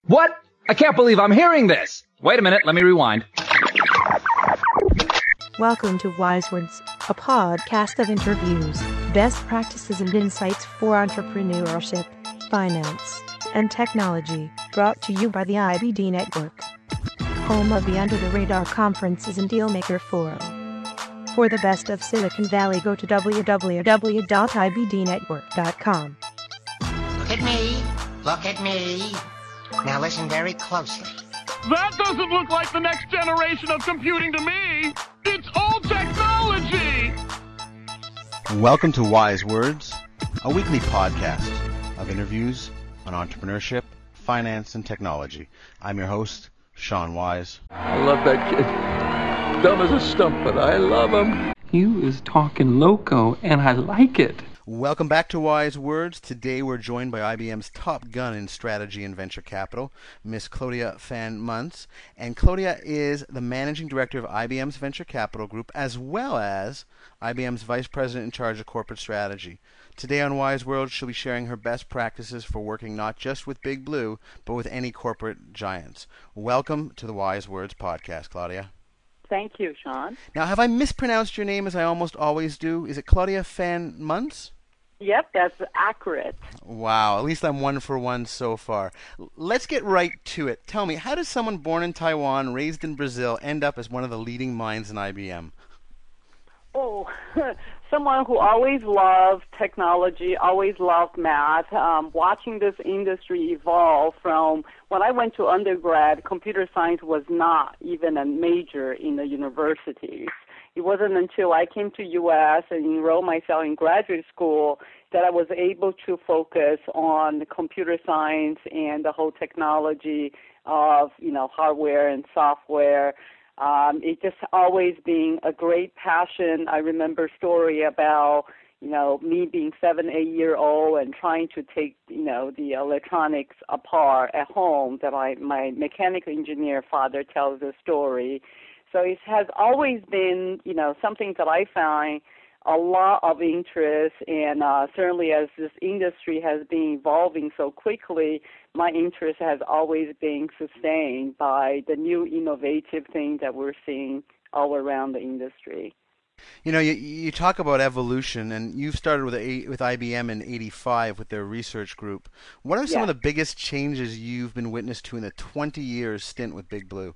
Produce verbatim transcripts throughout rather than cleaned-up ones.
What? I can't believe I'm hearing this. Wait a minute, let me rewind. Welcome to Wise Words, a podcast of interviews, best practices and insights for entrepreneurship, finance, and technology, brought to you by the I B D Network, home of the Under the Radar Conferences and Dealmaker Forum. For the best of Silicon Valley, go to w w w dot i b d network dot com. Look at me. Look at me. Now listen very closely. That doesn't look like the next generation of computing to me. It's old technology. Welcome to Wise Words, a weekly podcast of interviews on entrepreneurship, finance, and technology. I'm your host, Sean Wise. I love that kid. Dumb as a stump, but I love him. He is talking loco, and I like it. Welcome back to Wise Words. Today we're joined by I B M's top gun in strategy and venture capital, Miss Claudia Van Muntz. And Claudia is the managing director of I B M's venture capital group, as well as I B M's vice president in charge of corporate strategy. Today on Wise Words, she'll be sharing her best practices for working not just with Big Blue, but with any corporate giants. Welcome to the Wise Words podcast, Claudia. Thank you, Sean. Now, have I mispronounced your name as I almost always do? Is it Claudia Van Muntz? Yep, that's accurate. Wow, at least I'm one for one so far. Let's get right to it. Tell me, how does someone born in Taiwan, raised in Brazil, end up as one of the leading minds in I B M? Oh, someone who always loved technology, always loved math, um, watching this industry evolve from when I went to undergrad, computer science was not even a major in the universities. It wasn't until I came to U S and enrolled myself in graduate school that I was able to focus on computer science and the whole technology of, you know, hardware and software. Um, it just always been a great passion. I remember a story about, you know, me being seven, eight year old and trying to take, you know, the electronics apart at home that I, my mechanical engineer father tells the story. So it has always been, you know, something that I find a lot of interest, and uh, certainly as this industry has been evolving so quickly, my interest has always been sustained by the new innovative things that we're seeing all around the industry. You know, you, you talk about evolution, and you've started with a, with I B M in eighty-five with their research group. What are some Yeah. of the biggest changes you've been witness to in the twenty years stint with Big Blue?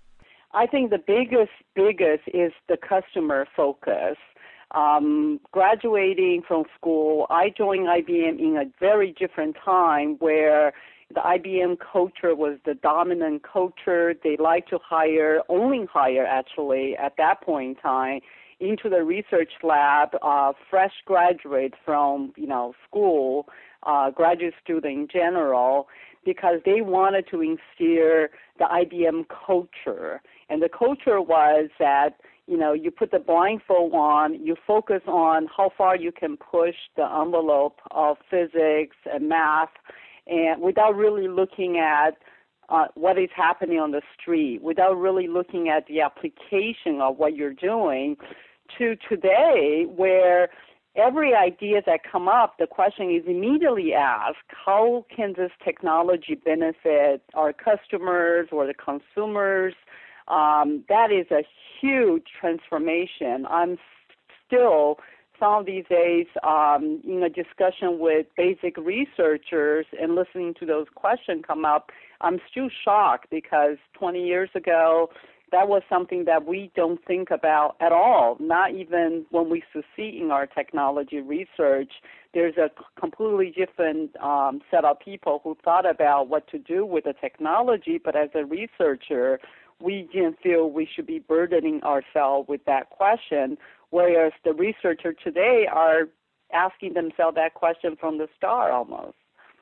I think the biggest, biggest is the customer focus. Um, graduating from school, I joined I B M in a very different time where the I B M culture was the dominant culture. They like to hire, only hire actually at that point in time, into the research lab, uh, fresh graduates from, you know, school, uh, graduate student in general, because they wanted to instill the I B M culture. And the culture was that, you know, you put the blindfold on, you focus on how far you can push the envelope of physics and math, and without really looking at uh, what is happening on the street, without really looking at the application of what you're doing, to today where every idea that come up, the question is immediately asked, how can this technology benefit our customers or the consumers? Um, that is a huge transformation. I'm still, some of these days, um, in a discussion with basic researchers and listening to those questions come up, I'm still shocked because twenty years ago, that was something that we don't think about at all, not even when we succeed in our technology research. There's a completely different um, set of people who thought about what to do with the technology, but as a researcher, we didn't feel we should be burdening ourselves with that question, whereas the researchers today are asking themselves that question from the start almost.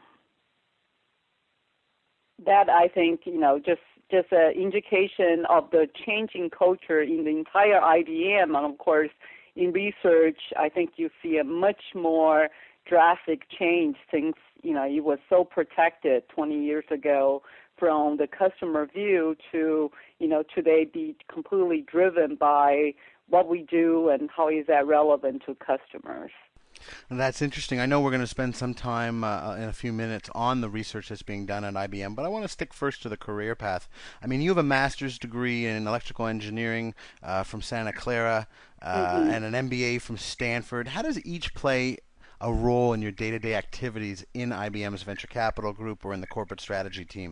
That, I think, you know, just just an indication of the changing culture in the entire I B M. And, of course, in research, I think you see a much more drastic change since, you know, it was so protected twenty years ago from the customer view to, you know, today be completely driven by what we do and how is that relevant to customers. And that's interesting. I know we're going to spend some time uh, in a few minutes on the research that's being done at I B M, but I want to stick first to the career path. I mean, you have a master's degree in electrical engineering uh, from Santa Clara uh, mm-hmm. and an M B A from Stanford. How does each play a role in your day-to-day activities in I B M's venture capital group or in the corporate strategy team?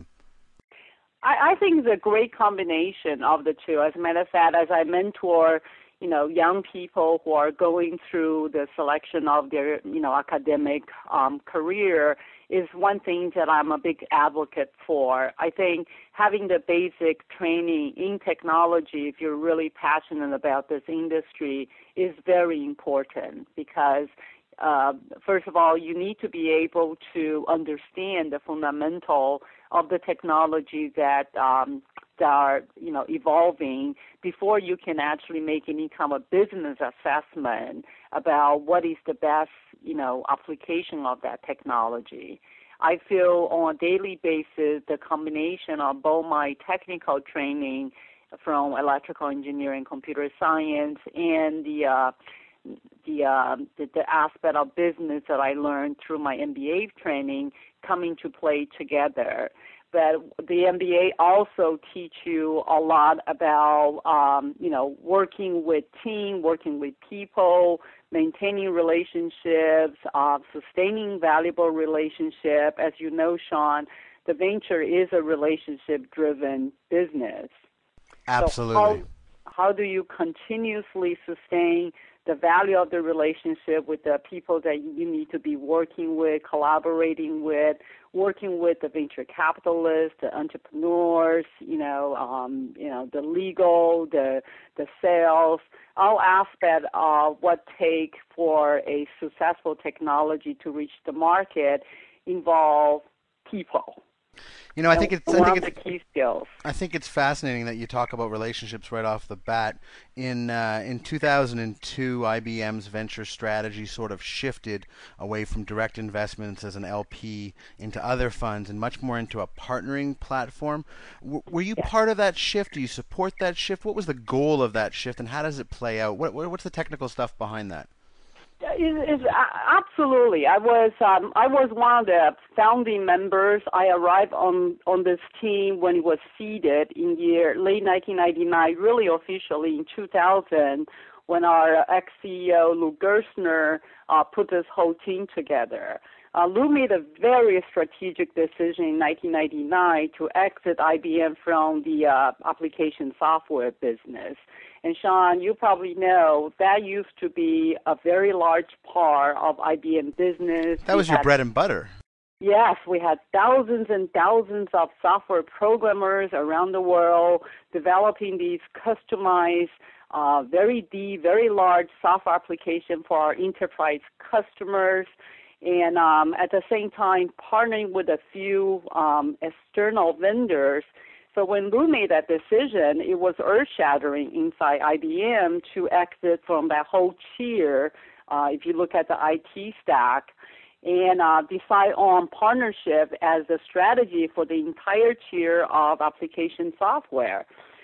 I, I think it's a great combination of the two. As a matter of fact, as I mentor you know, young people who are going through the selection of their, you know, academic um, career is one thing that I'm a big advocate for. I think having the basic training in technology, if you're really passionate about this industry, is very important because, uh, first of all, you need to be able to understand the fundamental of the technology that um, that are, you know, evolving before you can actually make any kind of business assessment about what is the best, you know, application of that technology. I feel on a daily basis the combination of both my technical training from electrical engineering, computer science, and the uh, the, uh, the the aspect of business that I learned through my M B A training coming to play together. But the M B A also teach you a lot about, um, you know, working with team, working with people, maintaining relationships, uh, sustaining valuable relationship. As you know, Sean, the venture is a relationship-driven business. Absolutely. So how, how do you continuously sustain the value of the relationship with the people that you need to be working with, collaborating with, working with the venture capitalists, the entrepreneurs, you know, um, you know, the legal, the the sales, all aspects of what take for a successful technology to reach the market involve people. You know, I think it's I think it's the key skills. I think it's fascinating that you talk about relationships right off the bat. In uh, in two thousand two, I B M's venture strategy sort of shifted away from direct investments as an L P into other funds and much more into a partnering platform. W- were you yes. part of that shift? Do you support that shift? What was the goal of that shift, and how does it play out? What, what what's the technical stuff behind that? Is absolutely. I was um, I was one of the founding members. I arrived on, on this team when it was seeded in year late nineteen ninety-nine, really officially in two thousand, when our ex-C E O Lou Gerstner uh, put this whole team together. Uh, Lou made a very strategic decision in nineteen ninety-nine to exit I B M from the uh, application software business. And Sean, you probably know that used to be a very large part of I B M business. That was we your had, bread and butter. Yes, we had thousands and thousands of software programmers around the world developing these customized, uh, very deep, very large software applications for our enterprise customers. And um, at the same time, partnering with a few um, external vendors. So when Lou made that decision, it was earth-shattering inside I B M to exit from that whole tier, uh, if you look at the I T stack, and uh, decide on partnership as the strategy for the entire tier of application software.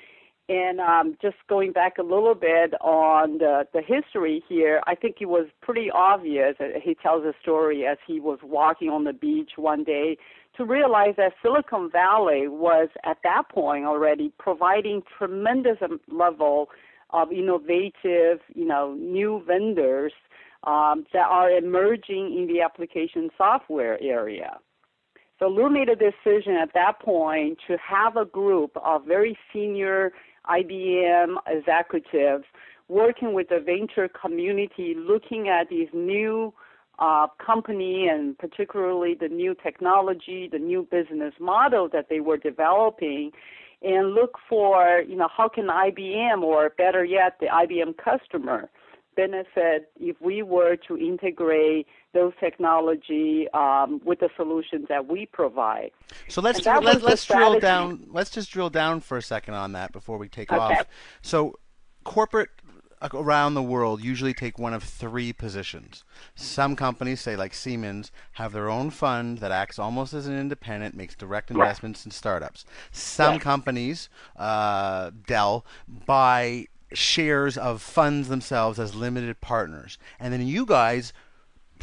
And um, just going back a little bit on the, the history here, I think it was pretty obvious. He tells a story as he was walking on the beach one day to realize that Silicon Valley was at that point already providing tremendous level of innovative, you know, new vendors um, that are emerging in the application software area. So Lou made a decision at that point to have a group of very senior I B M executives working with the venture community, looking at these new uh, company and particularly the new technology, the new business model that they were developing, and look for, you know, how can I B M, or better yet, the I B M customer, benefit if we were to integrate those technology um, with the solutions that we provide. So let's do, let's, let's drill down. Let's just drill down for a second on that before we take okay. off. So corporate around the world usually take one of three positions. Some companies, say like Siemens, have their own fund that acts almost as an independent, makes direct investments in startups. Some yes. companies, uh, Dell, buy shares of funds themselves as limited partners. And then you guys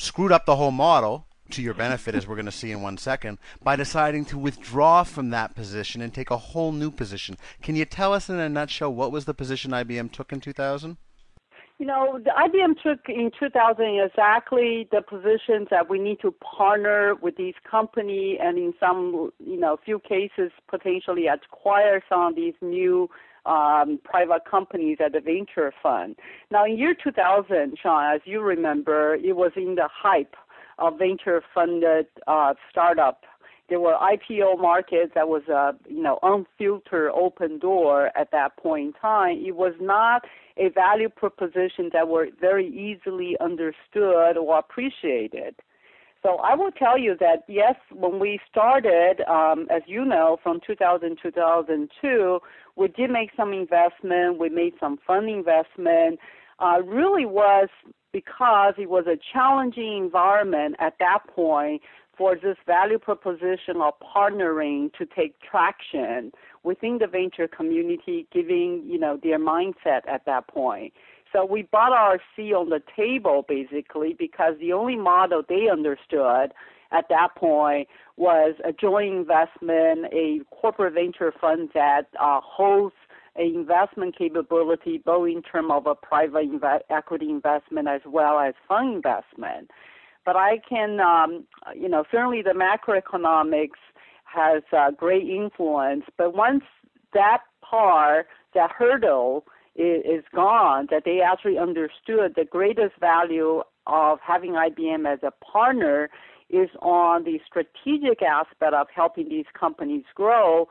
screwed up the whole model, to your benefit, as we're going to see in one second, by deciding to withdraw from that position and take a whole new position. Can you tell us in a nutshell what was the position I B M took in two thousand? You know, the I B M took in two thousand exactly the positions that we need to partner with these companies, and in some, you know, few cases potentially acquire some of these new um, private companies at the venture fund. Now, in year two thousand, Sean, as you remember, it was in the hype of venture-funded uh, startup. There were I P O markets that was a, you know, unfiltered open door at that point in time. It was not a value proposition that were very easily understood or appreciated. So I will tell you that, yes, when we started, um, as you know, from two thousand to two thousand two, we did make some investment. We made some fund investment. Uh, really was because it was a challenging environment at that point for this value proposition of partnering to take traction within the venture community, giving, you know, their mindset at that point. So we brought our seat on the table, basically, because the only model they understood at that point was a joint investment, a corporate venture fund that uh, holds an investment capability, both in terms of a private inve- equity investment as well as fund investment. But I can, um, you know, certainly the macroeconomics has uh, great influence. But once that part, that hurdle is, is gone, that they actually understood the greatest value of having I B M as a partner is on the strategic aspect of helping these companies grow,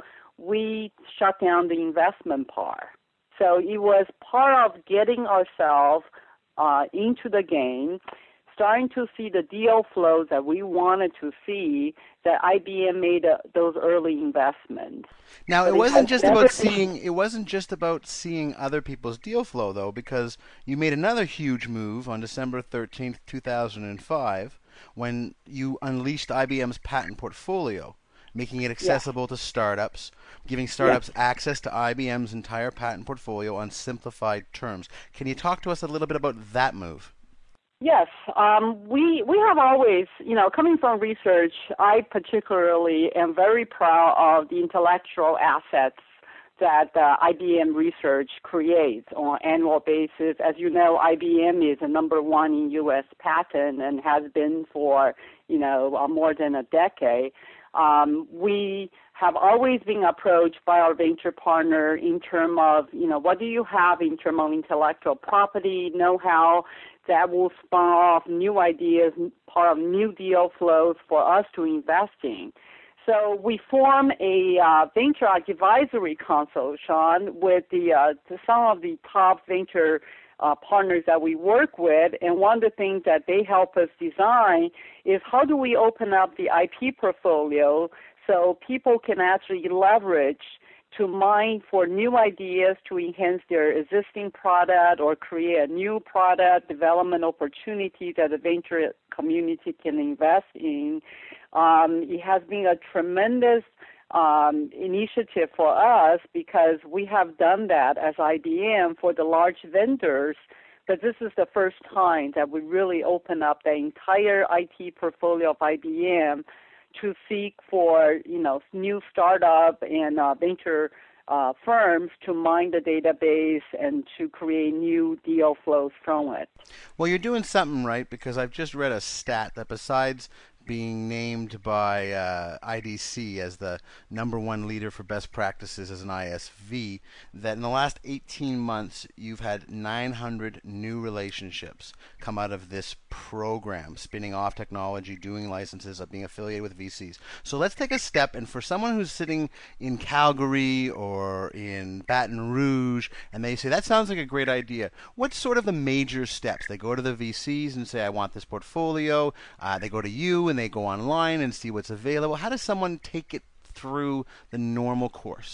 we shut down the investment part. So it was part of getting ourselves uh, into the game, starting to see the deal flows that we wanted to see, that I B M made uh, those early investments. Now, but it wasn't just never... about seeing it wasn't just about seeing other people's deal flow, though, because you made another huge move on December thirteenth, two thousand five, when you unleashed I B M's patent portfolio, making it accessible yeah. to startups, giving startups yeah. access to I B M's entire patent portfolio on simplified terms. Can you talk to us a little bit about that move? Yes, um, we we have always, you know, coming from research, I particularly am very proud of the intellectual assets that uh, I B M Research creates on an annual basis. As you know, I B M is a number one in U S patent and has been for, you know, uh, more than a decade. Um, we have always been approached by our venture partner in terms of, you know, what do you have in terms of intellectual property, know-how that will spawn off new ideas, part of new deal flows for us to invest in. So we form a uh, venture advisory council, Sean, with the, uh, some of the top venture Uh, partners that we work with, and one of the things that they help us design is how do we open up the I P portfolio so people can actually leverage to mine for new ideas to enhance their existing product or create a new product development opportunity that the venture community can invest in. Um, it has been a tremendous Um, initiative for us because we have done that as I B M for the large vendors, but this is the first time that we really open up the entire I T portfolio of I B M to seek for, you know, new startup and uh, venture uh, firms to mine the database and to create new deal flows from it. Well, you're doing something right, because I've just read a stat that besides being named by uh, I D C as the number one leader for best practices as an I S V, that in the last eighteen months you've had nine hundred new relationships come out of this program, spinning off technology, doing licenses, being affiliated with V Cs. So let's take a step, and for someone who's sitting in Calgary or in Baton Rouge and they say, that sounds like a great idea, what's sort of the major steps? They go to the V Cs and say, I want this portfolio. Uh, they go to you and they go online and see what's available. How does someone take it through the normal course?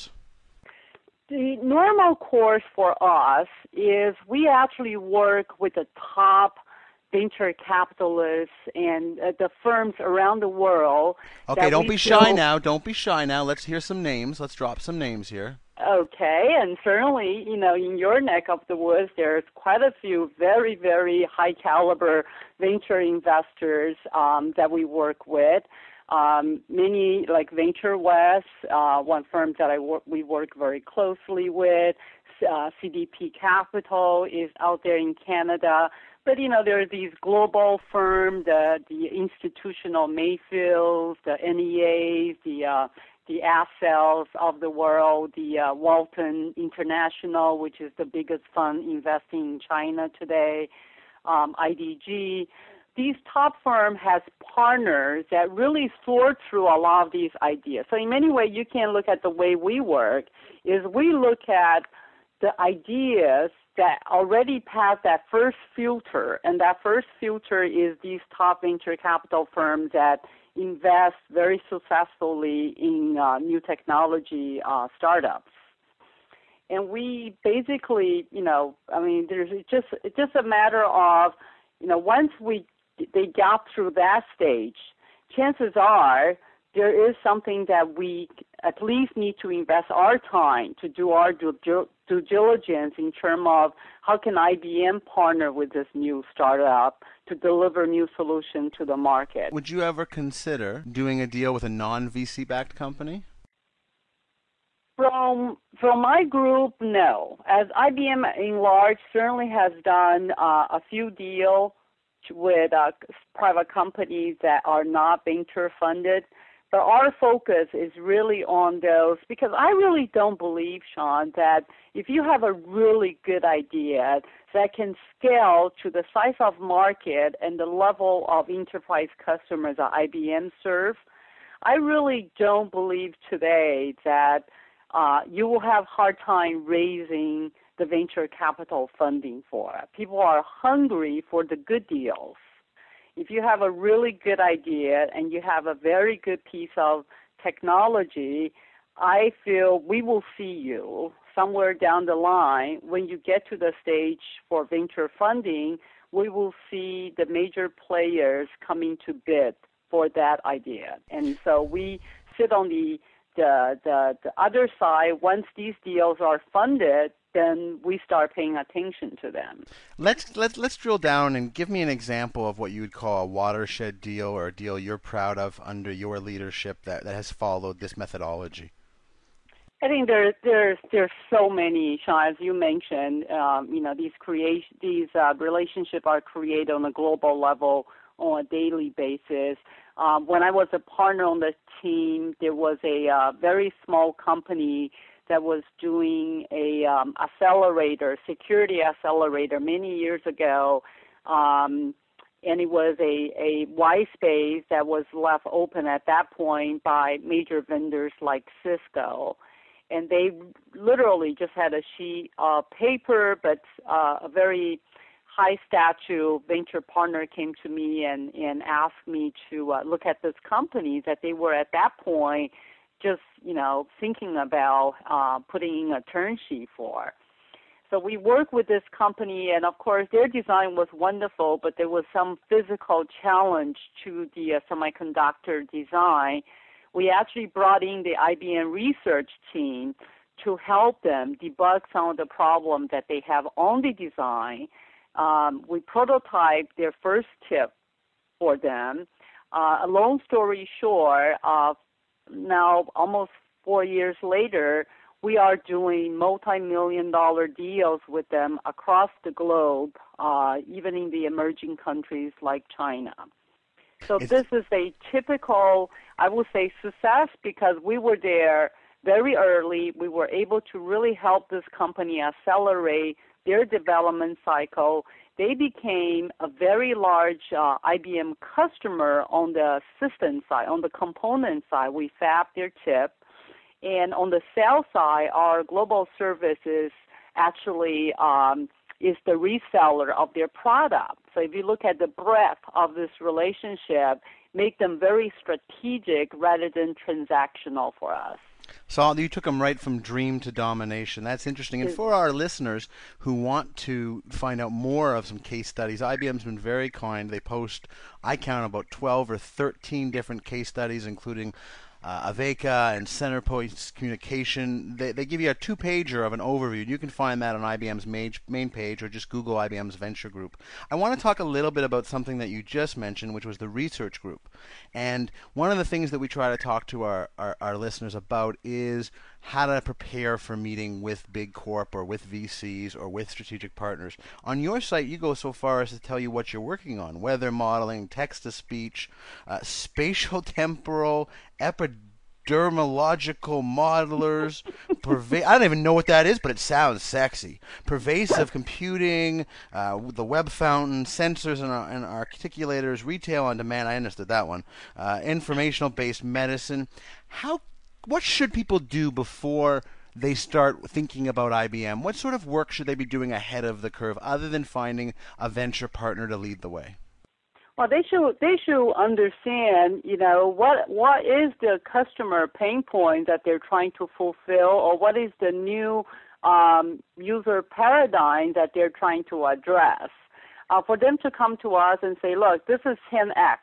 The normal course for us is we actually work with the top venture capitalists and uh, the firms around the world. Okay, don't be shy now. Don't be shy now. Let's hear some names. Let's drop some names here. okay, and certainly, you know, in your neck of the woods, there's quite a few very, very high caliber venture investors um, that we work with. Um, many, like Venture West, uh, one firm that I work, we work very closely with. Uh, C D P Capital is out there in Canada. But, you know, there are these global firms, the, the institutional Mayfields, the N E As, the uh, the Accels of the world, the uh, Walton International, which is the biggest fund investing in China today, um, I D G. These top firms has partners that really sort through a lot of these ideas. So in many ways, you can look at the way we work is we look at the ideas that already passed that first filter, and that first filter is these top venture capital firms that invest very successfully in uh, new technology uh, startups. And we basically, you know, I mean, there's just it's just a matter of, you know, once we they got through that stage, chances are there is something that we at least need to invest our time to do our due, due diligence in terms of how can I B M partner with this new startup to deliver new solution to the market. Would you ever consider doing a deal with a non-V C-backed company? From from my group, no. As I B M in large certainly has done uh, a few deals with uh, private companies that are not venture funded. But our focus is really on those because I really don't believe, Sean, that if you have a really good idea that can scale to the size of market and the level of enterprise customers that I B M serve, I really don't believe today that uh, you will have hard time raising the venture capital funding for it. People are hungry for the good deals. If you have a really good idea and you have a very good piece of technology, I feel we will see you somewhere down the line. When you get to the stage for venture funding, we will see the major players coming to bid for that idea. And so we sit on the the, the, the other side. Once these deals are funded, then we start paying attention to them. Let's let's let's drill down and give me an example of what you would call a watershed deal or a deal you're proud of under your leadership that, that has followed this methodology. I think there there's there's so many, Sean, as you mentioned. Um, you know, these creation these uh, relationships are created on a global level on a daily basis. Um, when I was a partner on the team, there was a uh, very small company that was doing a um, accelerator, security accelerator many years ago, um, and it was a, a white space that was left open at that point by major vendors like Cisco. And they literally just had a sheet of paper, but uh, a very high stature venture partner came to me and, and asked me to uh, look at this company that they were at that point just, you know, thinking about uh, putting in a term sheet for. So we worked with this company, and of course their design was wonderful, but there was some physical challenge to the uh, semiconductor design. We actually brought in the I B M research team to help them debug some of the problems that they have on the design. Um, we prototyped their first chip for them. Uh, a long story short, uh, now almost four years later, we are doing multi-million dollar deals with them across the globe, uh, even in the emerging countries like China. So this is a typical, I would say, success because we were there very early. We were able to really help this company accelerate their development cycle. They became a very large uh, I B M customer on the system side, on the component side. We fab their chip. And on the sales side, our global services actually um, is the reseller of their product. So if you look at the breadth of this relationship, make them very strategic rather than transactional for us. So you took them right from dream to domination. That's interesting. And for our listeners who want to find out more of some case studies, I B M's been very kind. They post, I count, about twelve or thirteen different case studies, including uh, Aveka and Centerpoint Communication. They, they give you a two-pager of an overview. You can find that on I B M's main, main page, or just Google I B M's Venture Group. I want to talk a little bit about something that you just mentioned, which was the research group. And one of the things that we try to talk to our, our, our listeners about is how to prepare for meeting with big corp or with V Cs or with strategic partners. On your site, you go so far as to tell you what you're working on: weather modeling, text-to-speech, uh, spatial temporal, epidermological modelers, perva- I don't even know what that is, but it sounds sexy. Pervasive computing, uh, the web fountain, sensors and, and articulators, retail on demand. I understood that one. Uh, informational-based medicine. How What should people do before they start thinking about I B M? What sort of work should they be doing ahead of the curve, other than finding a venture partner to lead the way? Well, they should they should understand, you know, what what is the customer pain point that they're trying to fulfill, or what is the new um, user paradigm that they're trying to address. Uh, for them to come to us and say, look, this is ten X,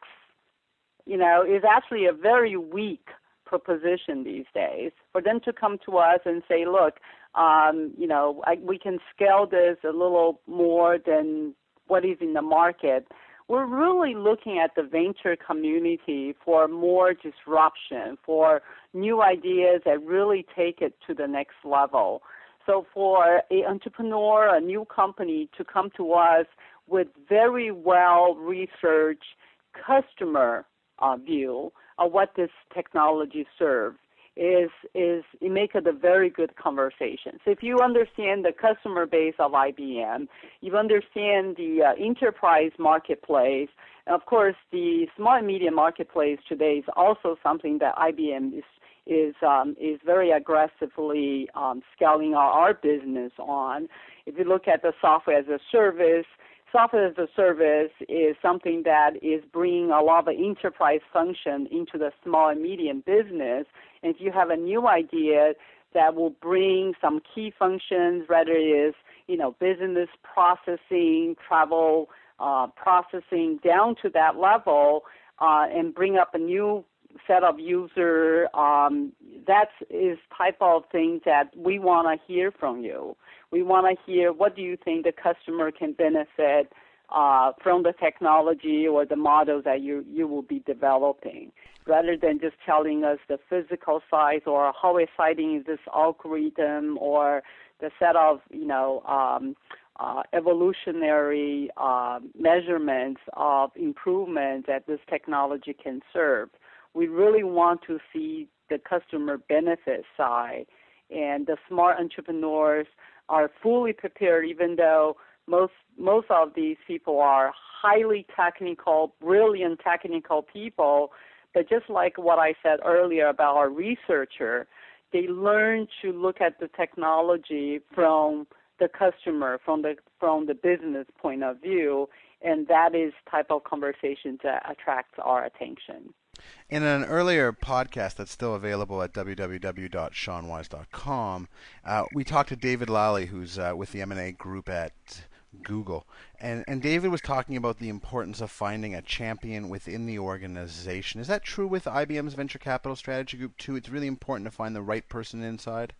you know, is actually a very weak proposition these days. For them to come to us and say, look, um, you know, I, we can scale this a little more than what is in the market. We're really looking at the venture community for more disruption, for new ideas that really take it to the next level. So for an entrepreneur, a new company to come to us with very well-researched customer uh, view of what this technology serves is is it makes it a very good conversation. So if you understand the customer base of I B M, you understand the uh, enterprise marketplace, and of course the small and medium marketplace today is also something that I B M is is um, is very aggressively um, scaling our, our business on. If you look at the software as a service, software as a service is something that is bringing a lot of enterprise function into the small and medium business. And if you have a new idea that will bring some key functions, whether it is, you know, business processing, travel uh, processing down to that level, uh, and bring up a new set of user, um, that is type of thing that we want to hear from you. We want to hear, what do you think the customer can benefit uh, from the technology or the model that you, you will be developing, rather than just telling us the physical size or how exciting is this algorithm or the set of, you know, um, uh, evolutionary uh, measurements of improvement that this technology can serve. We really want to see the customer benefit side, and the smart entrepreneurs are fully prepared, even though most most of these people are highly technical, brilliant technical people. But just like what I said earlier about our researcher, they learn to look at the technology from the customer, from the from the business point of view, and that is type of conversation that attracts our attention. In an earlier podcast that's still available at w w w dot sean wise dot com, uh, we talked to David Lally, who's uh, with the M and A group at Google. And, and David was talking about the importance of finding a champion within the organization. Is that true with I B M's Venture Capital Strategy Group, too? It's really important to find the right person inside?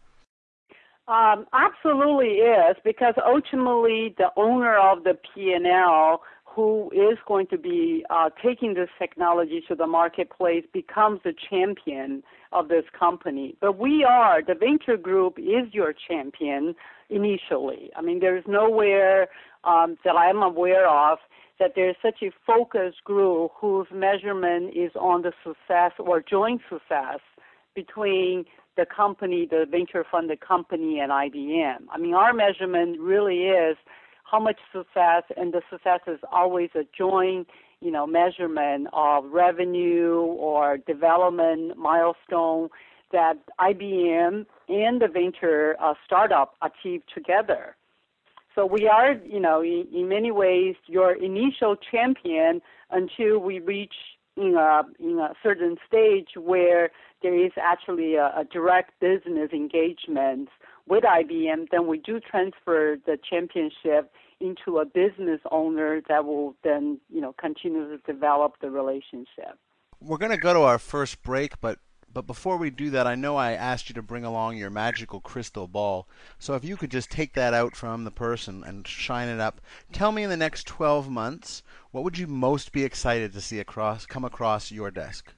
Um, absolutely is, because ultimately the owner of the P and L who is going to be uh, taking this technology to the marketplace becomes the champion of this company. But we are, the venture group is your champion initially. I mean, there's nowhere um, that I'm aware of that there's such a focused group whose measurement is on the success or joint success between the company, the venture-funded company, and I B M. I mean, our measurement really is how much success, and the success is always a joint, you know, measurement of revenue or development milestone that I B M and the venture uh, startup achieve together. So we are, you know, in, in many ways, your initial champion until we reach in a, in a certain stage where there is actually a, a direct business engagement with I B M. Then we do transfer the championship into a business owner that will then, you know, continue to develop the relationship. We're going to go to our first break, but But before we do that, I know I asked you to bring along your magical crystal ball. So if you could just take that out from the person and shine it up, tell me in the next twelve months, what would you most be excited to see across come across your desk?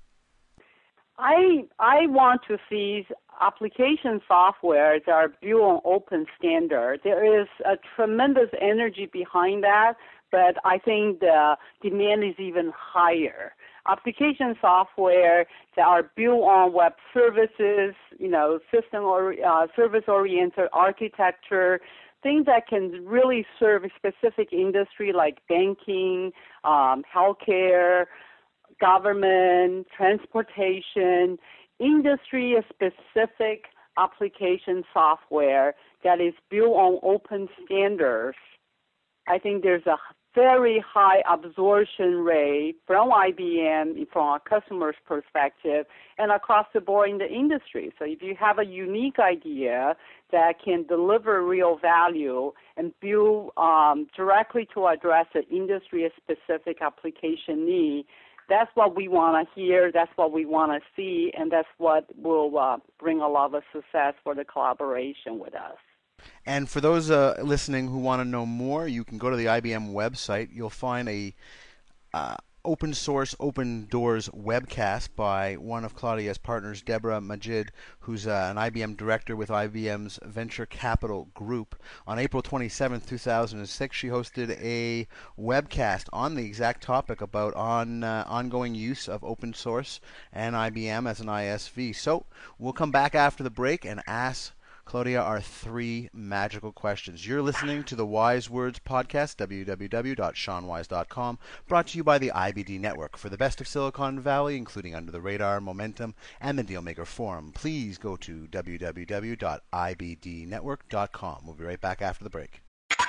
I I want to see application software that are built on open standard. There is a tremendous energy behind that, but I think the demand is even higher. Application software that are built on web services, you know, system or uh, service-oriented architecture, things that can really serve a specific industry like banking, um, healthcare, government, transportation, industry-specific application software that is built on open standards. I think there's a very high absorption rate from I B M, from our customers' perspective, and across the board in the industry. So if you have a unique idea that can deliver real value and build um, directly to address an industry-specific application need, that's what we want to hear, that's what we want to see, and that's what will uh, bring a lot of success for the collaboration with us. And for those uh, listening who want to know more, you can go to the I B M website. You'll find a uh, open source, open doors webcast by one of Claudia's partners, Deborah Majid, who's uh, an I B M director with I B M's Venture Capital Group. On April twenty-seventh, two thousand six, she hosted a webcast on the exact topic about on uh, ongoing use of open source and I B M as an I S V. So we'll come back after the break and ask Claudia our three magical questions. You're listening to the Wise Words Podcast, w w w dot sean wise dot com, brought to you by the I B D Network. For the best of Silicon Valley, including Under the Radar, Momentum, and the Dealmaker Forum, please go to w w w dot i b d network dot com. We'll be right back after the break.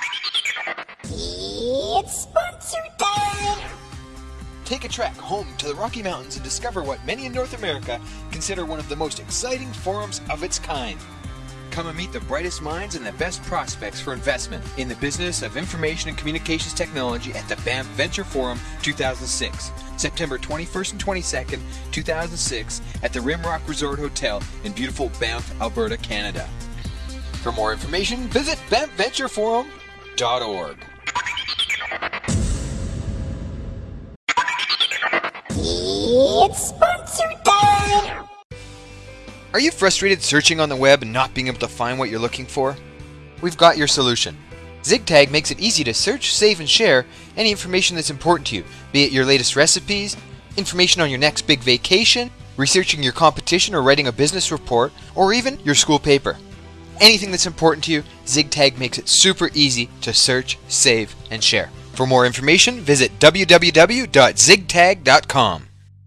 It's sponsor time! Take a trek home to the Rocky Mountains and discover what many in North America consider one of the most exciting forums of its kind. Come and meet the brightest minds and the best prospects for investment in the business of information and communications technology at the Banff Venture Forum two thousand six, September twenty-first and twenty-second, two thousand six, at the Rimrock Resort Hotel in beautiful Banff, Alberta, Canada. For more information, visit banff venture forum dot org. It's sponsor time! Are you frustrated searching on the web and not being able to find what you're looking for? We've got your solution. ZigTag makes it easy to search, save, and share any information that's important to you, be it your latest recipes, information on your next big vacation, researching your competition or writing a business report, or even your school paper. Anything that's important to you, ZigTag makes it super easy to search, save, and share. For more information, visit w w w dot zigtag dot com.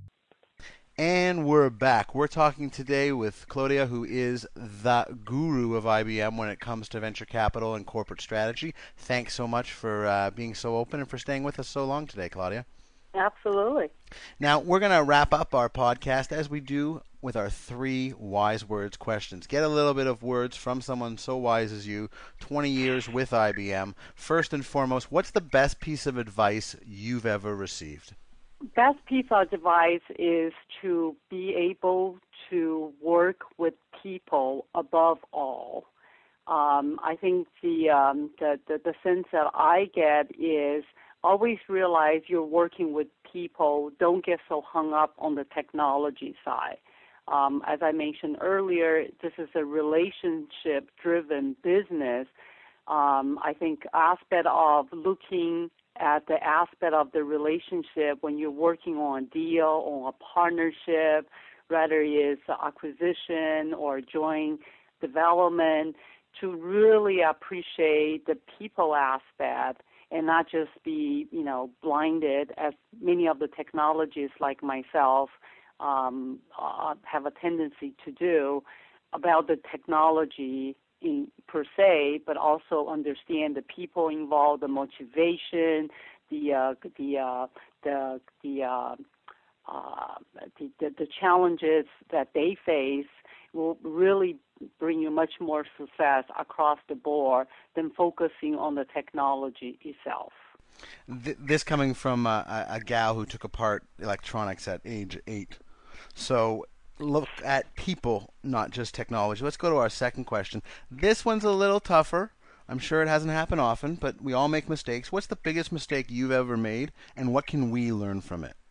And we're back. We're talking today with Claudia, who is the guru of I B M when it comes to venture capital and corporate strategy. Thanks so much for uh, being so open and for staying with us so long today, Claudia. Absolutely. Now, we're going to wrap up our podcast as we do with our three wise words questions. Get a little bit of words from someone so wise as you, twenty years with I B M. First and foremost, what's the best piece of advice you've ever received? Best piece of advice is to be able to work with people above all. Um, I think the, um, the, the the sense that I get is always realize you're working with people. Don't get so hung up on the technology side. Um, as I mentioned earlier, this is a relationship-driven business. Um, I think aspect of looking at the aspect of the relationship when you're working on a deal or a partnership, whether it's acquisition or joint development, to really appreciate the people aspect and not just be, you know, blinded as many of the technologists like myself um, uh, have a tendency to do about the technology in, per se, but also understand the people involved, the motivation, the uh, the uh, the the, uh, uh, the the the challenges that they face will really bring you much more success across the board than focusing on the technology itself. This coming from a, a gal who took apart electronics at age eight. So look at people, not just technology. Let's go to our second question. This one's a little tougher. I'm sure it hasn't happened often, but we all make mistakes. What's the biggest mistake you've ever made, and what can we learn from it?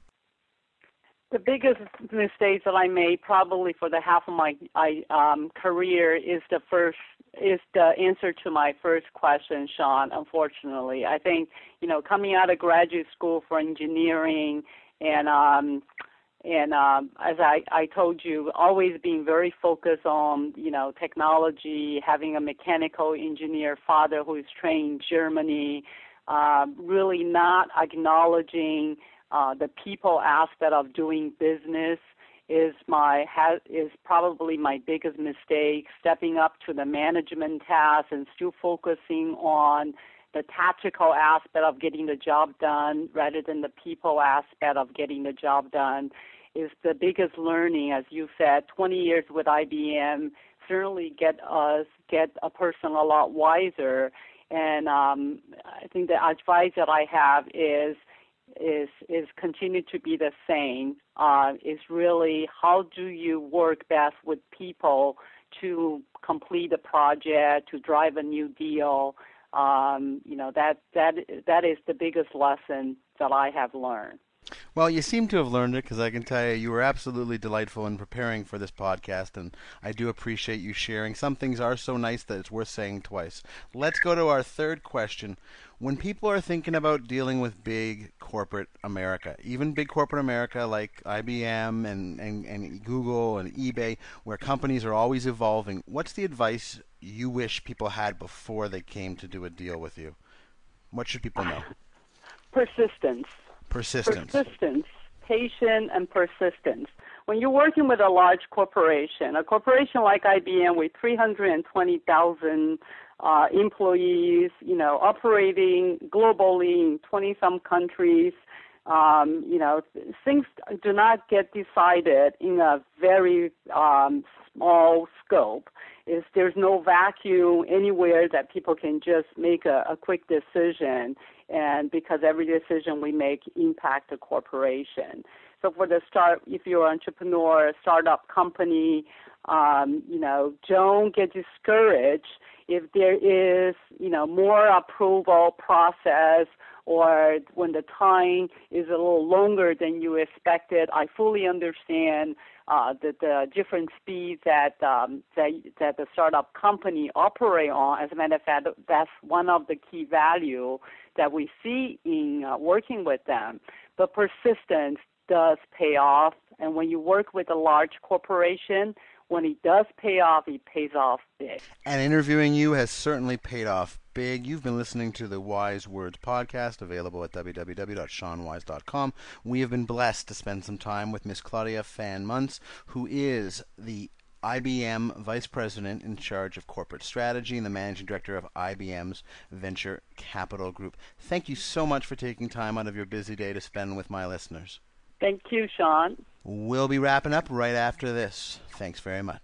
The biggest mistake that I made, probably for the half of my I, um, career, is the first is the answer to my first question, Sean. Unfortunately, I think you know coming out of graduate school for engineering and um, and um, as I, I told you, always being very focused on you know technology, having a mechanical engineer father who is trained in Germany, uh, really not acknowledging Uh, the people aspect of doing business is my has, is probably my biggest mistake. Stepping up to the management task and still focusing on the tactical aspect of getting the job done rather than the people aspect of getting the job done is the biggest learning. As you said, twenty years with I B M certainly get us get a person a lot wiser. And um, I think the advice that I have is. is is continue to be the same. Uh, is really how do you work best with people to complete a project, to drive a new deal. Um, you know that that that is the biggest lesson that I have learned. Well, you seem to have learned it, because I can tell you you were absolutely delightful in preparing for this podcast, and I do appreciate you sharing. Some things are so nice that it's worth saying twice. Let's go to our third question. When people are thinking about dealing with big corporate America, even big corporate America like I B M and, and, and Google and eBay, where companies are always evolving, what's the advice you wish people had before they came to do a deal with you? What should people know? Persistence. Persistence. Persistence, patience, and persistence. When you're working with a large corporation, a corporation like I B M with three hundred twenty thousand uh, employees, you know, operating globally in twenty-some countries, um, you know, things do not get decided in a very um, small scope. Is there's no vacuum anywhere that people can just make a, a quick decision, and because every decision we make impact the corporation. So for the start, if you're an entrepreneur, a startup company, um, you know, don't get discouraged if there is, you know, more approval process or when the time is a little longer than you expected. I fully understand uh, the, the different speeds that, um, that that the startup company operate on. As a matter of fact, that's one of the key value that we see in uh, working with them. But persistence does pay off, and when you work with a large corporation, when it does pay off, it pays off big. And interviewing you has certainly paid off big. You've been listening to the Wise Words podcast, available at w w w dot sean wise dot com. We have been blessed to spend some time with Miss Claudia Fan Muntz, who is the I B M Vice President in charge of corporate strategy and the Managing Director of I B M's Venture Capital Group. Thank you so much for taking time out of your busy day to spend with my listeners. Thank you, Sean. We'll be wrapping up right after this. Thanks very much.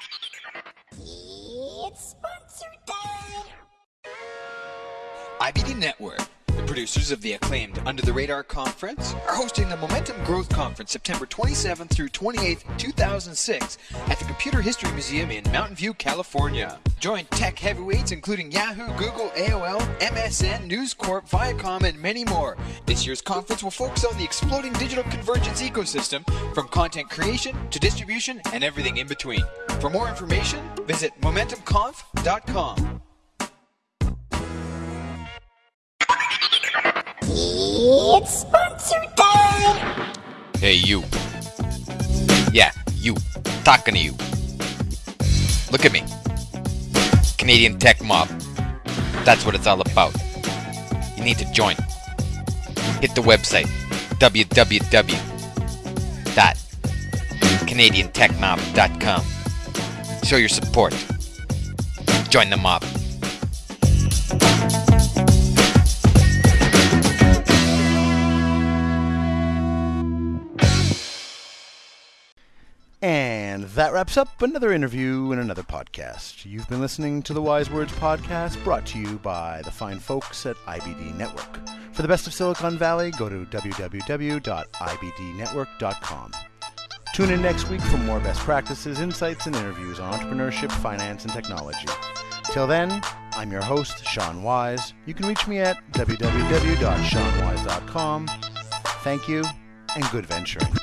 It's sponsor time. I B D Network, the producers of the acclaimed Under the Radar Conference, are hosting the Momentum Growth Conference September twenty-seventh through twenty-eighth, two thousand six at the Computer History Museum in Mountain View, California. Join tech heavyweights including Yahoo, Google, A O L, M S N, News Corp, Viacom, and many more. This year's conference will focus on the exploding digital convergence ecosystem, from content creation to distribution and everything in between. For more information, visit momentum conf dot com. It's sponsor time. Hey, you. Yeah, you. Talking to you. Look at me. Canadian Tech Mob. That's what it's all about. You need to join. Hit the website w w w dot canadian tech mob dot com. Show your support. Join the mob. And that wraps up another interview and another podcast. You've been listening to the Wise Words podcast, brought to you by the fine folks at I B D Network. For the best of Silicon Valley, go to w w w dot i b d network dot com. Tune in next week for more best practices, insights, and interviews on entrepreneurship, finance, and technology. Till then, I'm your host, Sean Wise. You can reach me at w w w dot sean wise dot com. Thank you, and good venturing.